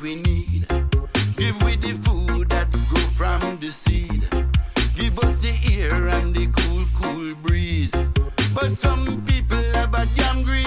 we need. Give we the food that grow from the seed. Give us the air and the cool, cool breeze. But some people have a damn greed.